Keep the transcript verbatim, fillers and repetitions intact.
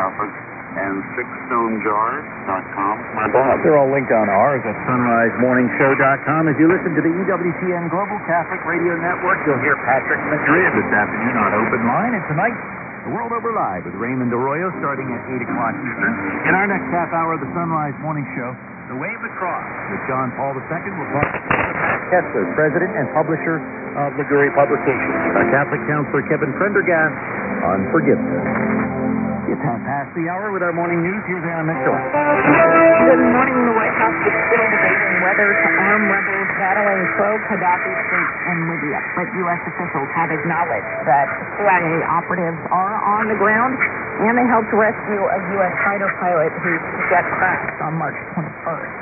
office, and six stone jars dot com, my blog. They're all linked on ours at sunrise morning show dot com. As you listen to the E W T N Global Catholic Radio Network, you'll hear Patrick Madrid this afternoon on Open Line. And tonight, The World Over Live with Raymond Arroyo starting at eight o'clock Eastern. In our next half hour of the Sunrise Morning Show, The Way of the Cross with John Paul the Second. We'll talk to Pat Kessler, President and Publisher of Liguri Publications. Our Catholic Counselor Kevin Prendergast on forgiveness. It's half past the hour with our morning news. Here's Anna Mitchell. Good morning. The White House is still debating whether to arm rebels battling pro-Gaddafi states in Libya. But U S officials have acknowledged that C I A operatives are on the ground, and they helped rescue a U S fighter pilot who jet crashed on March twenty-first.